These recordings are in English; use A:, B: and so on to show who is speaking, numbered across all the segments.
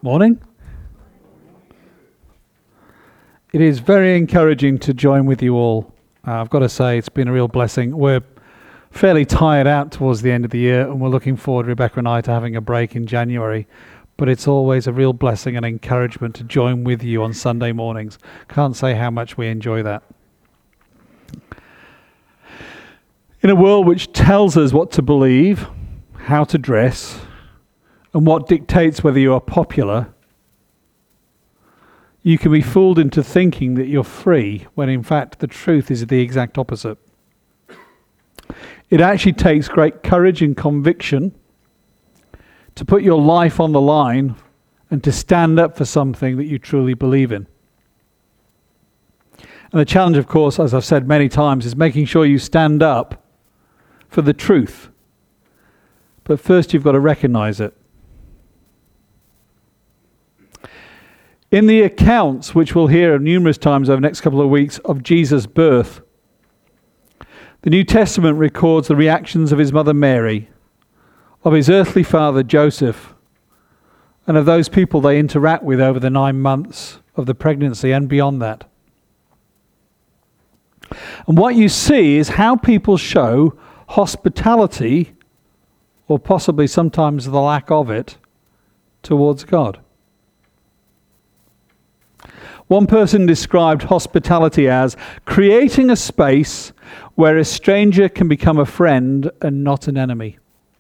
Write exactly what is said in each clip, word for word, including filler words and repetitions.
A: Morning. It is very encouraging to join with you all. Uh, I've got to say, it's been a real blessing. We're fairly tired out towards the end of the year, and we're looking forward, Rebecca and I, to having a break in January. But it's always a real blessing and encouragement to join with you on Sunday mornings. Can't say how much we enjoy that. In a world which tells us what to believe, how to dress, and what dictates whether you are popular, you can be fooled into thinking that you're free, when in fact the truth is the exact opposite. It actually takes great courage and conviction to put your life on the line and to stand up for something that you truly believe in. And the challenge, of course, as I've said many times, is making sure you stand up for the truth. But first you've got to recognize it. In the accounts, which we'll hear numerous times over the next couple of weeks, of Jesus' birth, the New Testament records the reactions of his mother Mary, of his earthly father Joseph, and of those people they interact with over the nine months of the pregnancy and beyond that. And what you see is how people show hospitality, or possibly sometimes the lack of it, towards God. One person described hospitality as creating a space where a stranger can become a friend and not an enemy.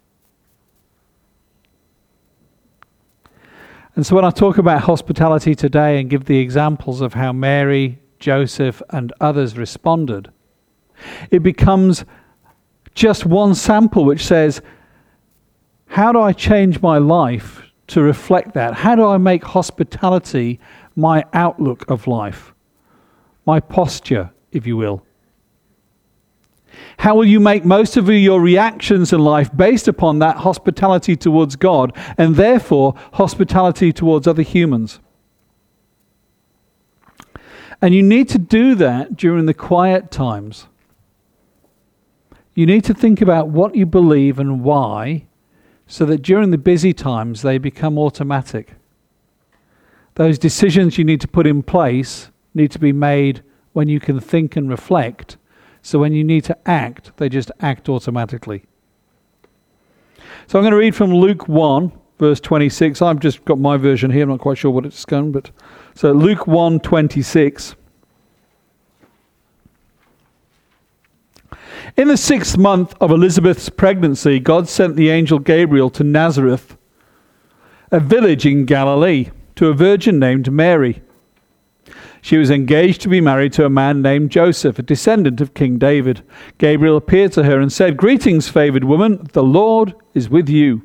A: And so when I talk about hospitality today and give the examples of how Mary, Joseph, and others responded, it becomes just one sample which says, how do I change my life to reflect that? How do I make hospitality my outlook of life, my posture, if you will? How will you make most of your reactions in life based upon that hospitality towards God, and therefore hospitality towards other humans? And you need to do that during the quiet times. You need to think about what you believe and why, so that during the busy times they become automatic. Those decisions you need to put in place need to be made when you can think and reflect, so when you need to act, they just act automatically. So I'm going to read from Luke one, verse twenty-six. I've just got my version here, I'm not quite sure what it's going, but so Luke one twenty-six. In the sixth month of Elizabeth's pregnancy, God sent the angel Gabriel to Nazareth, a village in Galilee, to a virgin named Mary. She was engaged to be married to a man named Joseph, a descendant of King David. Gabriel appeared to her and said, "Greetings, favored woman, the Lord is with you."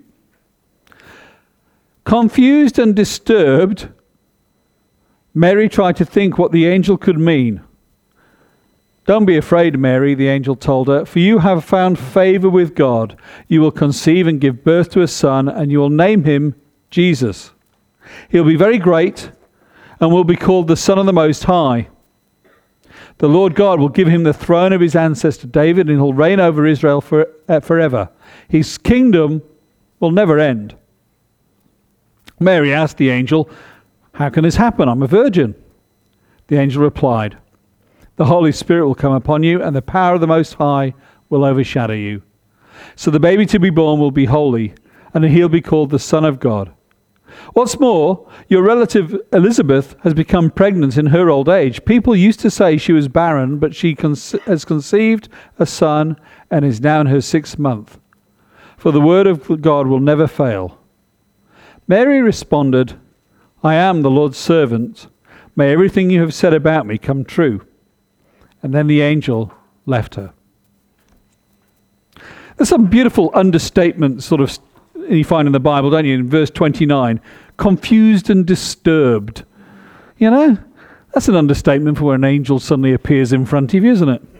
A: Confused and disturbed, Mary tried to think what the angel could mean. "Don't be afraid, Mary," the angel told her, "for you have found favor with God. You will conceive and give birth to a son, and you will name him Jesus. He'll be very great and will be called the Son of the Most High. The Lord God will give him the throne of his ancestor David, and he'll reign over Israel for, uh, forever. His kingdom will never end." Mary asked the angel, "How can this happen? I'm a virgin." The angel replied, "The Holy Spirit will come upon you, and the power of the Most High will overshadow you. So the baby to be born will be holy, and he'll be called the Son of God. What's more, your relative Elizabeth has become pregnant in her old age. People used to say she was barren, but she conce- has conceived a son and is now in her sixth month. For the word of God will never fail." Mary responded, "I am the Lord's servant. May everything you have said about me come true." And then the angel left her. There's some beautiful understatement sort of you find in the Bible, don't you? In verse twenty-nine, confused and disturbed. You know, that's an understatement for when an angel suddenly appears in front of you, isn't it?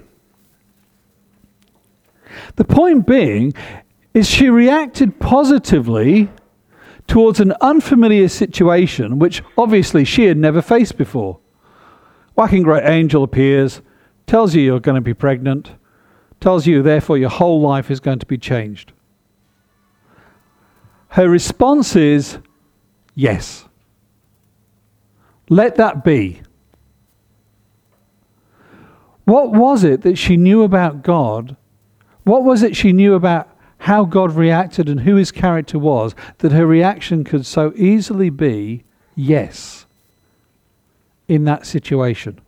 A: The point being is she reacted positively towards an unfamiliar situation which obviously she had never faced before. Whacking great angel appears, tells you you're going to be pregnant, tells you therefore your whole life is going to be changed. Her response is yes. Let that be. What was it that she knew about God? What was it she knew about how God reacted and who his character was, that her reaction could so easily be yes in that situation?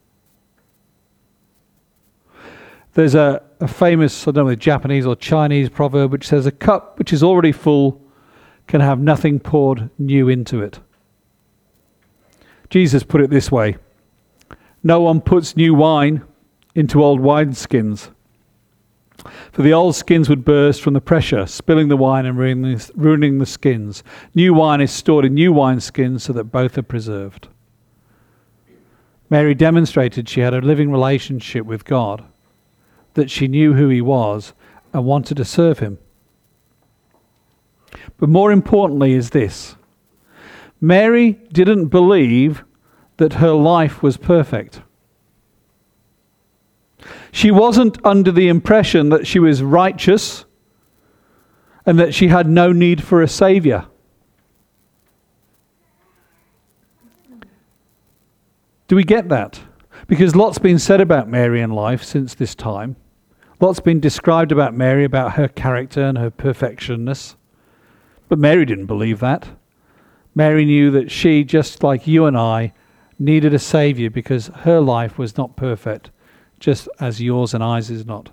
A: There's a, a famous, I don't know, Japanese or Chinese proverb which says, a cup which is already full can have nothing poured new into it. Jesus put it this way: no one puts new wine into old wineskins, for the old skins would burst from the pressure, spilling the wine and ruining the, ruining the skins. New wine is stored in new wineskins so that both are preserved. Mary demonstrated she had a living relationship with God, that she knew who he was and wanted to serve him. But more importantly is this: Mary didn't believe that her life was perfect. She wasn't under the impression that she was righteous and that she had no need for a saviour. Do we get that? Because lots been said about Mary in life since this time. Lots been described about Mary, about her character and her perfectionness. But Mary didn't believe that. Mary knew that she, just like you and I, needed a saviour because her life was not perfect, just as yours and ours is not.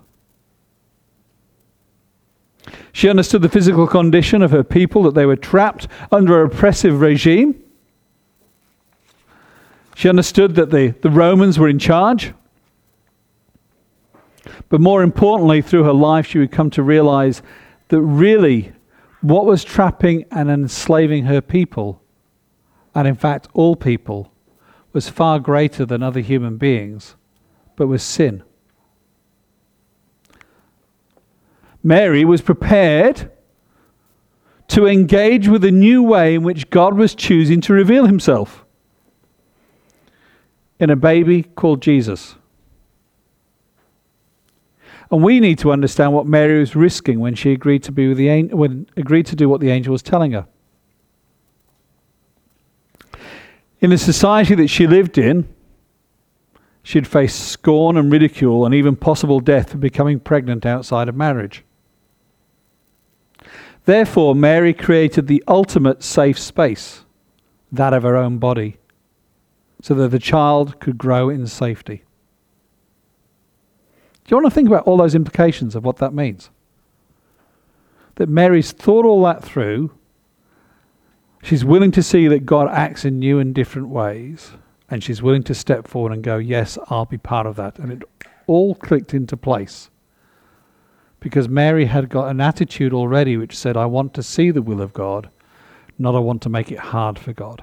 A: She understood the physical condition of her people, that they were trapped under an oppressive regime. She understood that the, the Romans were in charge. But more importantly, through her life, she would come to realize that really what was trapping and enslaving her people, and in fact all people, was far greater than other human beings, but was sin. Mary was prepared to engage with a new way in which God was choosing to reveal himself in a baby called Jesus. And we need to understand what Mary was risking when she agreed to be with the angel, when agreed to do what the angel was telling her. In the society that she lived in, she'd face scorn and ridicule and even possible death for becoming pregnant outside of marriage. Therefore, Mary created the ultimate safe space, that of her own body, so that the child could grow in safety. Do you want to think about all those implications of what that means? That Mary's thought all that through. She's willing to see that God acts in new and different ways. And she's willing to step forward and go, yes, I'll be part of that. And it all clicked into place. Because Mary had got an attitude already which said, I want to see the will of God, not I want to make it hard for God.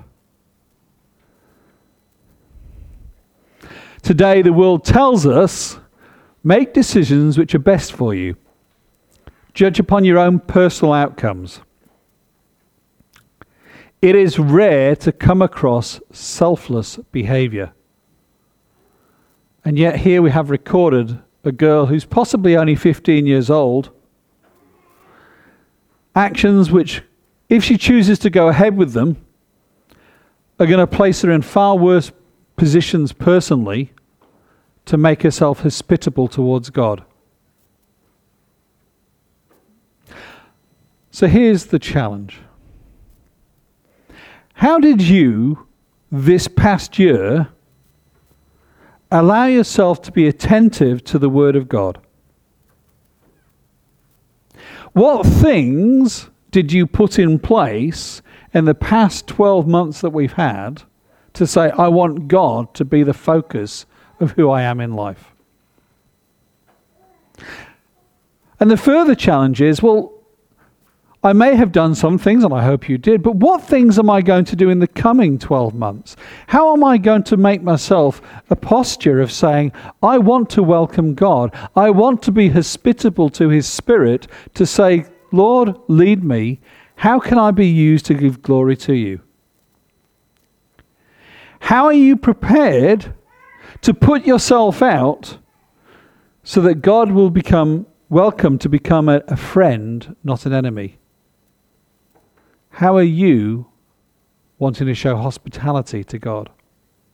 A: Today the world tells us, make decisions which are best for you. Judge upon your own personal outcomes. It is rare to come across selfless behaviour. And yet here we have recorded a girl who's possibly only fifteen years old. Actions which, if she chooses to go ahead with them, are going to place her in far worse positions personally to make herself hospitable towards God. So here's the challenge. How did you, this past year, allow yourself to be attentive to the Word of God? What things did you put in place in the past twelve months that we've had to say, I want God to be the focus of who I am in life? And the further challenge is, well, I may have done some things, and I hope you did, but what things am I going to do in the coming twelve months? How am I going to make myself a posture of saying, I want to welcome God. I want to be hospitable to His Spirit, to say, Lord, lead me. How can I be used to give glory to you? How are you prepared to put yourself out so that God will become welcome to become a, a friend, not an enemy? How are you wanting to show hospitality to God?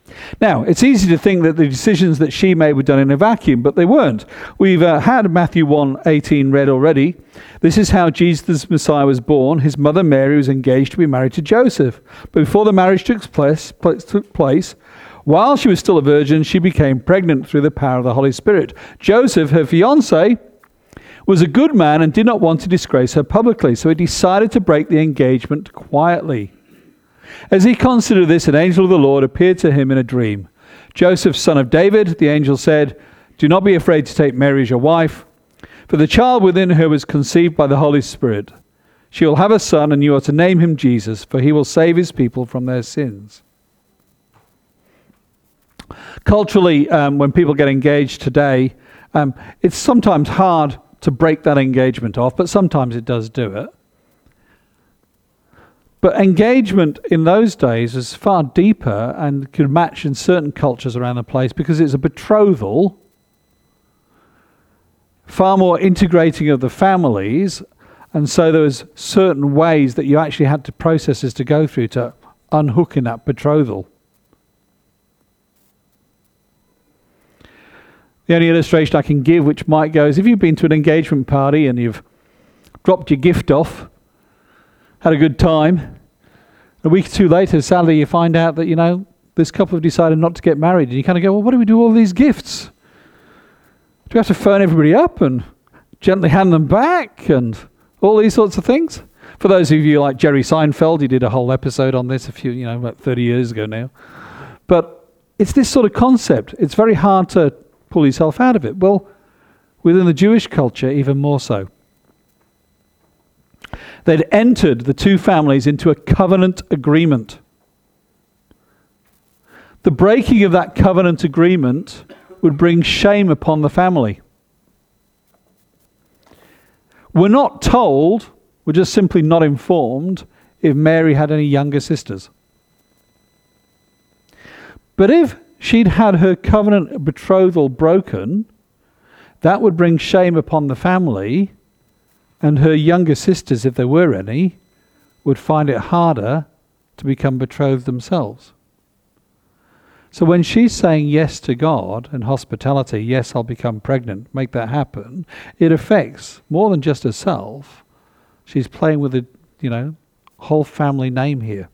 A: Now, it's easy to think that the decisions that she made were done in a vacuum, but they weren't. We've uh, had Matthew one eighteen read already. This is how Jesus the Messiah was born. His mother Mary was engaged to be married to Joseph. But before the marriage took place, took place, while she was still a virgin, she became pregnant through the power of the Holy Spirit. Joseph, her fiancé, was a good man and did not want to disgrace her publicly, so he decided to break the engagement quietly. As he considered this, an angel of the Lord appeared to him in a dream. Joseph, son of David, the angel said, "Do not be afraid to take Mary as your wife, for the child within her was conceived by the Holy Spirit. She will have a son, and you are to name him Jesus, for he will save his people from their sins." Culturally, um, when people get engaged today, um, it's sometimes hard to break that engagement off, but sometimes it does do it. But engagement in those days was far deeper and could match in certain cultures around the place because it's a betrothal, far more integrating of the families, and so there was certain ways that you actually had to processes to go through to unhook in that betrothal. The only illustration I can give which might go is if you've been to an engagement party and you've dropped your gift off, had a good time. A week or two later, sadly, you find out that, you know, this couple have decided not to get married. And you kind of go, well, what do we do with all these gifts? Do we have to phone everybody up and gently hand them back and all these sorts of things? For those of you like Jerry Seinfeld, he did a whole episode on this a few, you know, about thirty years ago now. But it's this sort of concept. It's very hard to pull yourself out of it. Well, within the Jewish culture, even more so. They'd entered, the two families, into a covenant agreement. The breaking of that covenant agreement would bring shame upon the family. We're not told, we're just simply not informed, if Mary had any younger sisters. But if she'd had her covenant betrothal broken, that would bring shame upon the family, and her younger sisters, if there were any, would find it harder to become betrothed themselves. So when she's saying yes to God and hospitality, yes, I'll become pregnant, make that happen, it affects more than just herself. She's playing with the, you know, whole family name here.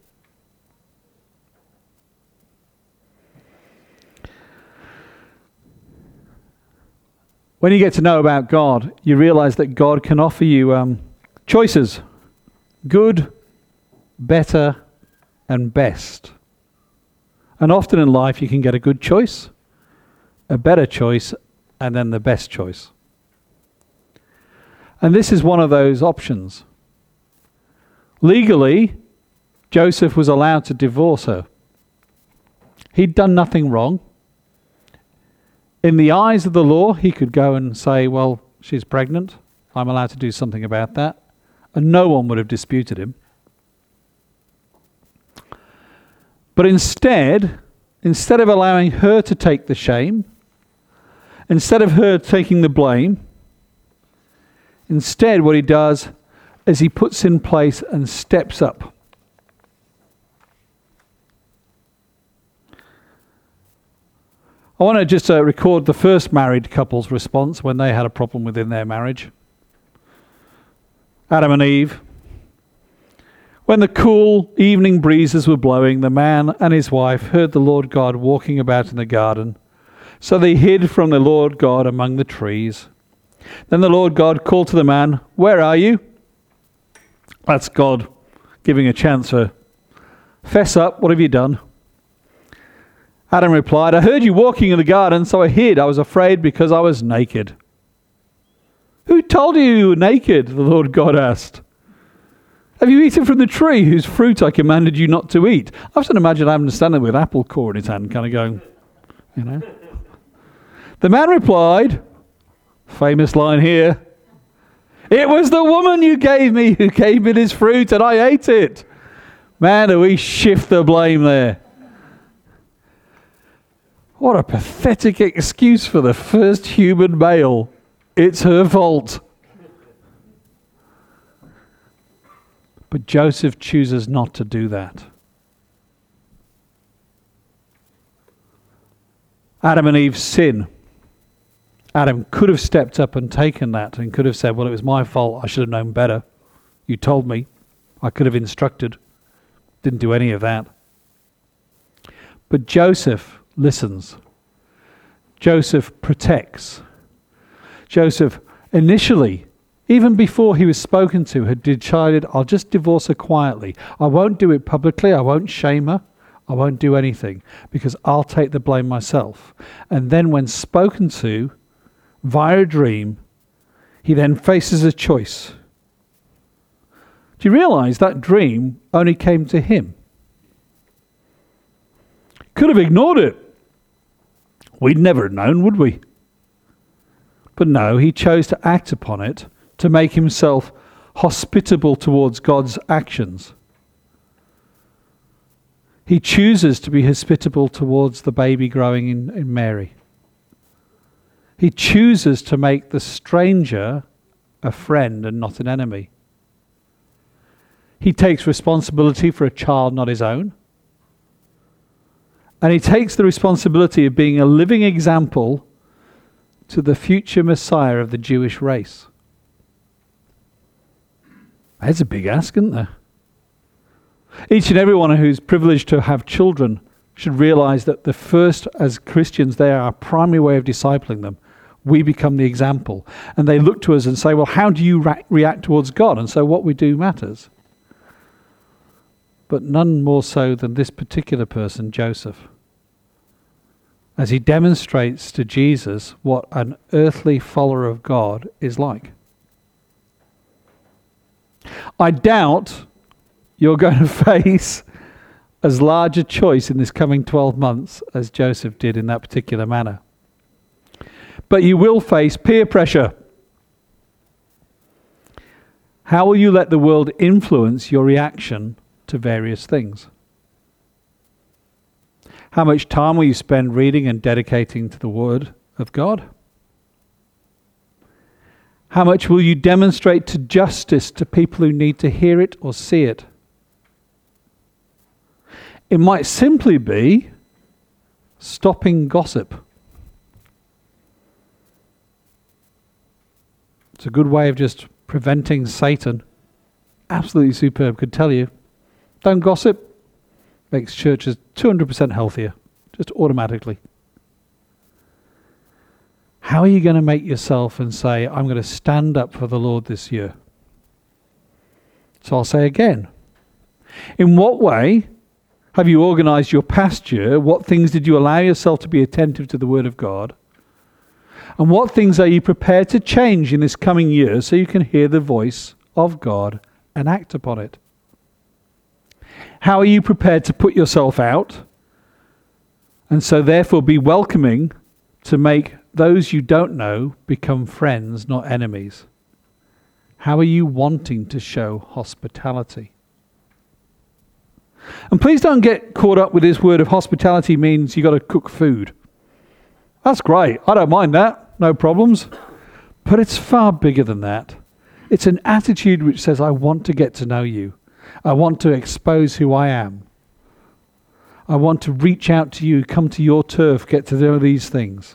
A: When you get to know about God, you realize that God can offer you um, choices. Good, better, and best. And often in life you can get a good choice, a better choice, and then the best choice. And this is one of those options. Legally, Joseph was allowed to divorce her. He'd done nothing wrong. In the eyes of the law, he could go and say, well, she's pregnant. I'm allowed to do something about that. And no one would have disputed him. But instead, instead of allowing her to take the shame, instead of her taking the blame, instead what he does is he puts in place and steps up. I want to just uh, record the first married couple's response when they had a problem within their marriage. Adam and Eve. When the cool evening breezes were blowing, the man and his wife heard the Lord God walking about in the garden. So they hid from the Lord God among the trees. Then the Lord God called to the man, "Where are you?" That's God giving a chance for, "Fess up, what have you done?" Adam replied, "I heard you walking in the garden, so I hid. I was afraid because I was naked." "Who told you you were naked?" the Lord God asked. "Have you eaten from the tree whose fruit I commanded you not to eat?" I often imagine Adam standing with an apple core in his hand, kind of going, you know. The man replied, famous line here, "It was the woman you gave me who gave me this fruit and I ate it." Man, do we shift the blame there. What a pathetic excuse for the first human male. It's her fault. But Joseph chooses not to do that. Adam and Eve's sin. Adam could have stepped up and taken that and could have said, well, it was my fault. I should have known better. You told me. I could have instructed. Didn't do any of that. But Joseph listens. Joseph protects. Joseph initially, even before he was spoken to, had decided, I'll just divorce her quietly. I won't do it publicly. I won't shame her. I won't do anything because I'll take the blame myself. And then when spoken to via a dream, he then faces a choice. Do you realize that dream only came to him? Could have ignored it. We'd never have known, would we? But no, he chose to act upon it to make himself hospitable towards God's actions. He chooses to be hospitable towards the baby growing in, in Mary. He chooses to make the stranger a friend and not an enemy. He takes responsibility for a child not his own. And he takes the responsibility of being a living example to the future Messiah of the Jewish race. That's a big ask, isn't there? Each and everyone who's privileged to have children should realize that the first, as Christians, they are our primary way of discipling them. We become the example. And they look to us and say, well, how do you ra- react towards God? And so what we do matters. But none more so than this particular person, Joseph, as he demonstrates to Jesus what an earthly follower of God is like. I doubt you're going to face as large a choice in this coming twelve months as Joseph did in that particular manner. But you will face peer pressure. How will you let the world influence your reaction to various things? How much time will you spend reading and dedicating to the Word of God? How much will you demonstrate to justice to people who need to hear it or see it? It might simply be stopping gossip. It's a good way of just preventing Satan. Absolutely superb, could tell you. Don't gossip. Makes churches two hundred percent healthier, just automatically. How are you going to make yourself and say, I'm going to stand up for the Lord this year? So I'll say again, in what way have you organized your past year? What things did you allow yourself to be attentive to the Word of God? And what things are you prepared to change in this coming year so you can hear the voice of God and act upon it? How are you prepared to put yourself out and so therefore be welcoming to make those you don't know become friends, not enemies? How are you wanting to show hospitality? And please don't get caught up with this word of hospitality means you got to cook food. That's great. I don't mind that. No problems. But it's far bigger than that. It's an attitude which says, I want to get to know you. I want to expose who I am. I want to reach out to you, come to your turf, get to know these things.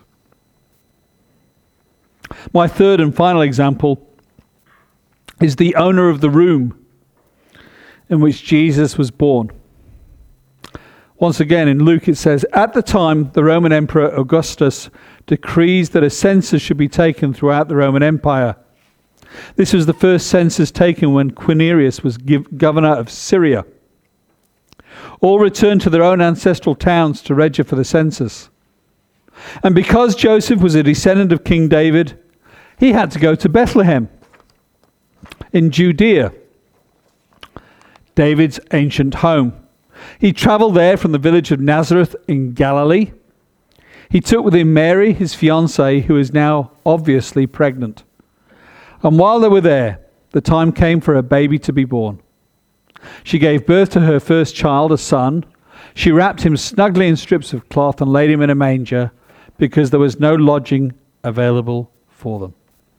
A: My third and final example is the owner of the room in which Jesus was born. Once again, in Luke it says, at the time the Roman Emperor Augustus decrees that a census should be taken throughout the Roman Empire. This was the first census taken when Quirinius was give, governor of Syria. All returned to their own ancestral towns to register for the census. And because Joseph was a descendant of King David, he had to go to Bethlehem in Judea, David's ancient home. He travelled there from the village of Nazareth in Galilee. He took with him Mary, his fiancée, who is now obviously pregnant. And while they were there, the time came for a baby to be born. She gave birth to her first child, a son. She wrapped him snugly in strips of cloth and laid him in a manger because there was no lodging available for them.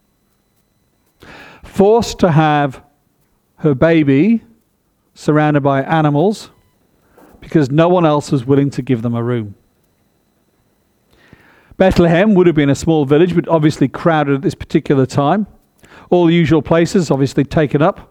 A: Forced to have her baby surrounded by animals because no one else was willing to give them a room. Bethlehem would have been a small village, but obviously crowded at this particular time. All the usual places obviously taken up.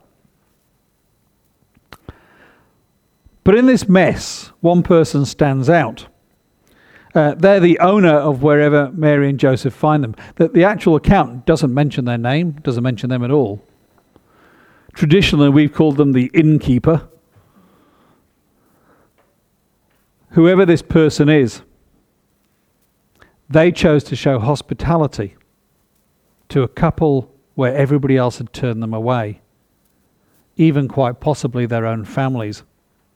A: But in this mess, one person stands out. Uh, they're the owner of wherever Mary and Joseph find them. The, the actual account doesn't mention their name, doesn't mention them at all. Traditionally, we've called them the innkeeper. Whoever this person is, they chose to show hospitality to a couple where everybody else had turned them away, even quite possibly their own families.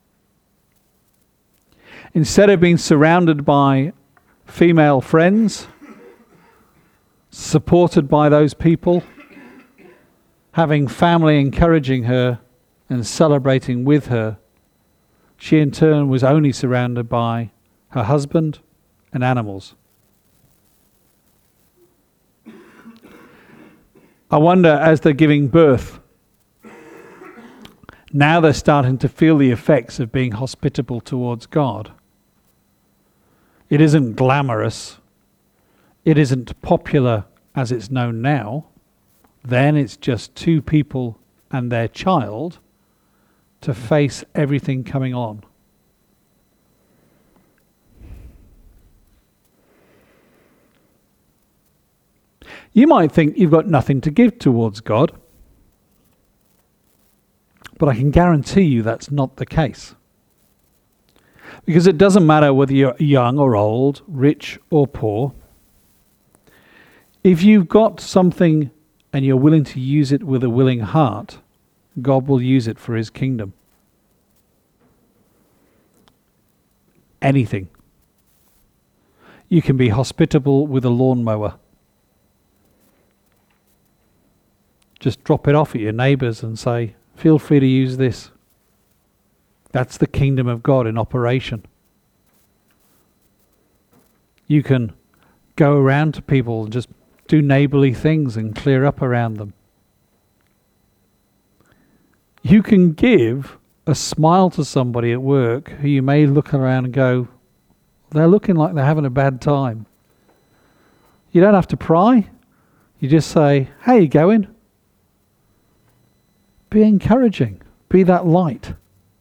A: Instead of being surrounded by female friends, supported by those people, having family encouraging her and celebrating with her, she in turn was only surrounded by her husband and animals. I wonder, as they're giving birth, now they're starting to feel the effects of being hospitable towards God. It isn't glamorous. It isn't popular as it's known now. Then it's just two people and their child to face everything coming on. You might think you've got nothing to give towards God, but I can guarantee you that's not the case. Because it doesn't matter whether you're young or old, rich or poor. If you've got something and you're willing to use it with a willing heart, God will use it for his kingdom. Anything. You can be hospitable with a lawnmower. Just drop it off at your neighbours and say, feel free to use this. That's the kingdom of God in operation. You can go around to people and just do neighbourly things and clear up around them. You can give a smile to somebody at work who you may look around and go, they're looking like they're having a bad time. You don't have to pry. You just say, how you going? Be encouraging. Be that light.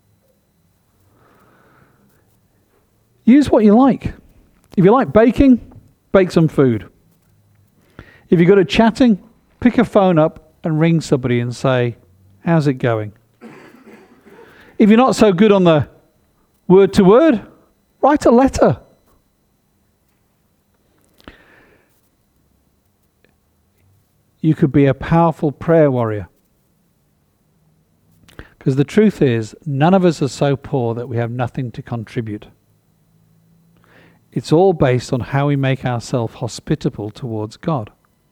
A: Use what you like. If you like baking, bake some food. If you're good at chatting, pick a phone up and ring somebody and say, how's it going? If you're not so good on the word to word, write a letter. You could be a powerful prayer warrior. Because the truth is, none of us are so poor that we have nothing to contribute. It's all based on how we make ourselves hospitable towards God.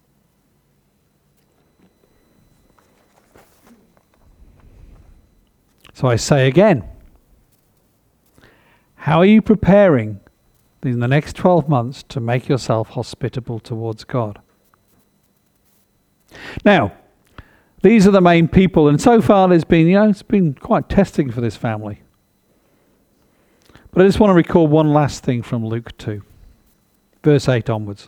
A: So I say again, how are you preparing in the next twelve months to make yourself hospitable towards God? Now, these are the main people, and so far there's been, you know, it's been quite testing for this family. But I just want to recall one last thing from Luke two, verse eight onwards.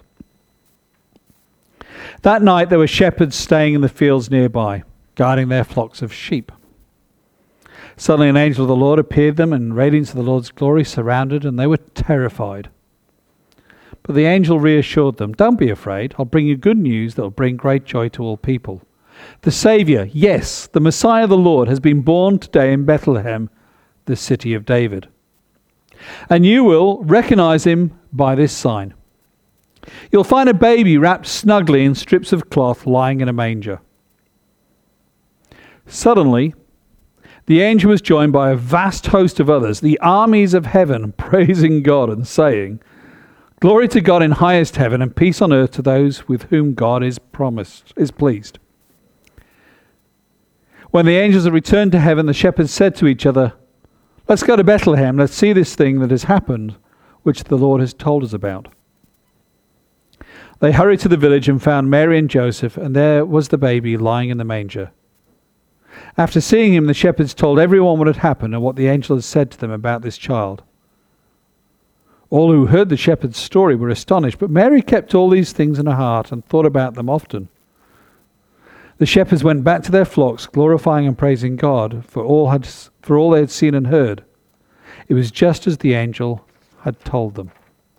A: That night there were shepherds staying in the fields nearby, guarding their flocks of sheep. Suddenly an angel of the Lord appeared them, and radiance of the Lord's glory surrounded, and they were terrified. But the angel reassured them, don't be afraid, I'll bring you good news that will bring great joy to all people. The Saviour, yes, the Messiah the Lord, has been born today in Bethlehem, the city of David. And you will recognize him by this sign. You'll find a baby wrapped snugly in strips of cloth lying in a manger. Suddenly, the angel was joined by a vast host of others, the armies of heaven, praising God and saying, Glory to God in highest heaven, and peace on earth to those with whom God is promised, is pleased. When the angels had returned to heaven, the shepherds said to each other, Let's go to Bethlehem, let's see this thing that has happened, which the Lord has told us about. They hurried to the village and found Mary and Joseph, and there was the baby lying in the manger. After seeing him, the shepherds told everyone what had happened and what the angel had said to them about this child. All who heard the shepherd's story were astonished, but Mary kept all these things in her heart and thought about them often. The shepherds went back to their flocks, glorifying and praising God for all had for all they had seen and heard. It was just as the angel had told them.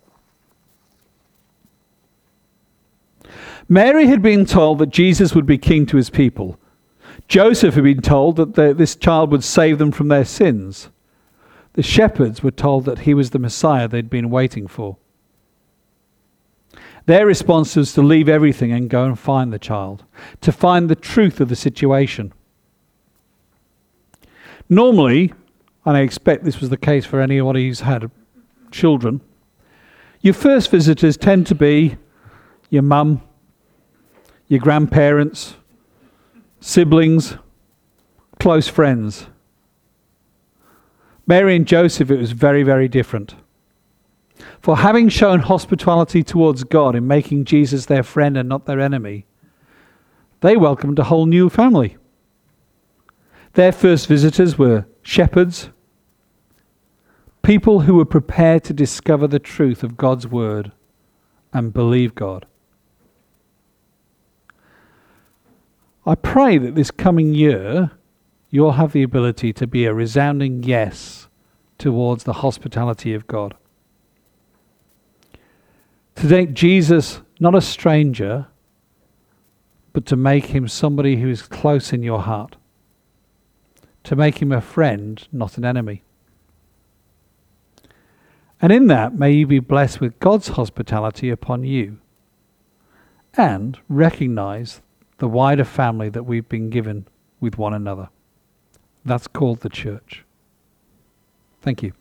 A: Mary had been told that Jesus would be king to his people. Joseph had been told that the, this child would save them from their sins. The shepherds were told that he was the Messiah they'd been waiting for. Their response was to leave everything and go and find the child, to find the truth of the situation. Normally, and I expect this was the case for anybody who's had children, your first visitors tend to be your mum, your grandparents, siblings, close friends. Mary and Joseph, it was very, very different. For having shown hospitality towards God in making Jesus their friend and not their enemy, they welcomed a whole new family. Their first visitors were shepherds, people who were prepared to discover the truth of God's word and believe God. I pray that this coming year you'll have the ability to be a resounding yes towards the hospitality of God. To make Jesus not a stranger, but to make him somebody who is close in your heart. To make him a friend, not an enemy. And in that, may you be blessed with God's hospitality upon you, and recognize the wider family that we've been given with one another. That's called the church. Thank you.